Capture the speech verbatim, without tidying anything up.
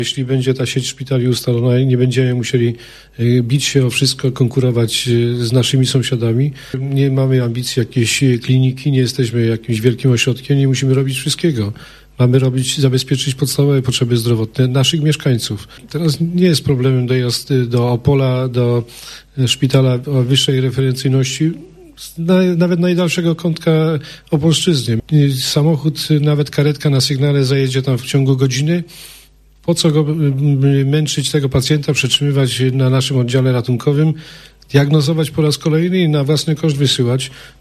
Jeśli będzie ta sieć szpitali ustalona i nie będziemy musieli bić się o wszystko, konkurować z naszymi sąsiadami. Nie mamy ambicji jakiejś kliniki, nie jesteśmy jakimś wielkim ośrodkiem, nie musimy robić wszystkiego. Mamy robić, zabezpieczyć podstawowe potrzeby zdrowotne naszych mieszkańców. Teraz nie jest problemem dojazd do Opola, do szpitala o wyższej referencyjności, nawet najdalszego kątka Opolszczyzny. Samochód, nawet karetka na sygnale zajedzie tam w ciągu godziny. Po co go męczyć, tego pacjenta, przetrzymywać na naszym oddziale ratunkowym, diagnozować po raz kolejny i na własny koszt wysyłać.